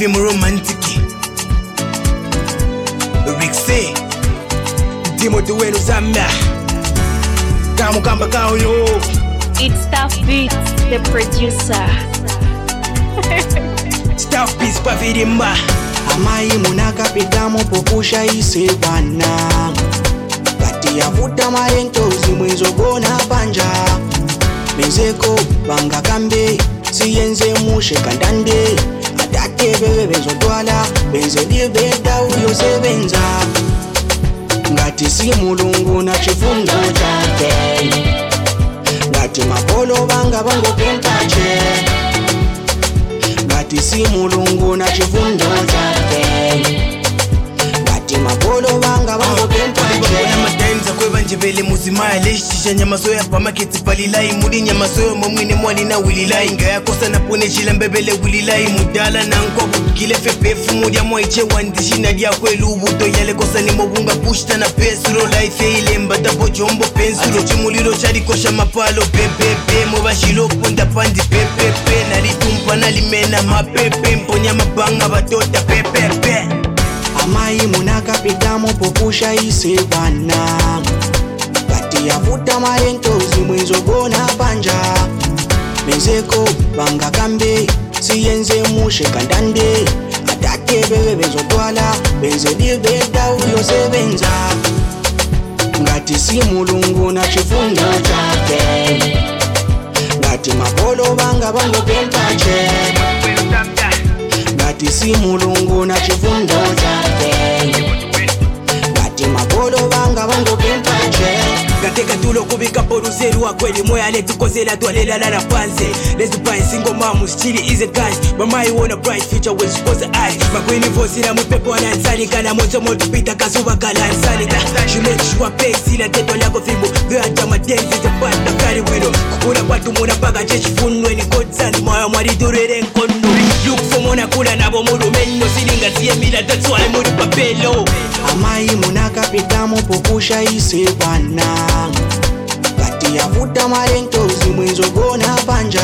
film romantic. Rixie Timothy wenu Zambia Kamu kamba kao yo. It's Tough Beats, the producer. Tough Beats pa virimba. Amayi munakapita mupopusha ise bwana kati yavuta mayentozi mwenzogona panja mezeko banga kambe siyenze mushe kandande adate bewe bezotwala benze libeda uyo sebenza ngati si mulungu na chifundo chake ngati mapolo banga bango kempache ngati si mulungu na chifundo chake ngati mapolo banga bango kempache Kweba njebele muzimaya leshisha nyamasoya pa maketi palilai mudi nyamasoya mwini mwali na wililai ngaya kosa na pone shila mbebele wililai mudala na nkwa kukile fepefu mudia mwaiche wandishi na dia kwelu ubuto yale kosa ni mbunga pushta na pesuro life ile mbata po jombo pensuro chimuliro chari kosha mapalo pepepe mobashilo ponda pandi pepepe nalitumpa nalimena mapepe mponya mabanga batota pepepe. Amayi munakapita mupopusha ise bwana kati yavuta mayentozi mwenzogona panja mezeko banga kambe siyenze mushe kandande adate bewe bezotwala benze libeda uyo sebenza ngati si mulungu na chifundo chake ngati mapolo banga bango kempache ngati si mulungu na chifundo chake ngati mapolo banga bango kempache Gateka tulo kubika poruzeru wa kweli moya letu kozela tualela la panze. Let's buy single mamus chili is a guys. Mama you want a bright future when she goes eyes. Makwini voice na mupepo anansani kana moto moto pita kasuba kala ansani ta. She make sure pay sila teto lako fimbo. Gata madenzi te panda kari wino. Kukuna watu muna paga jeshi funwe ni kodzani moya mwari durere nkondo. Look for mona kula nabo muru menyo silinga siye mila that's why muru papelo. Amayi munakapita mupopusha ise bwana kati yavuta mayentozi mwenzogona panja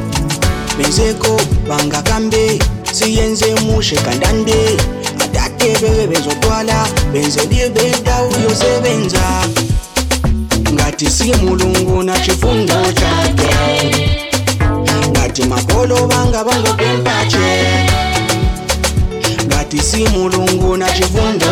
mezeko banga kambe siyenze mushe kandande adate bewe bezotwala benze libeda uyo sebenza ngati si mulungu na chifundo chake ngati mapolo banga bango kempache ngati si mulungu na chifundo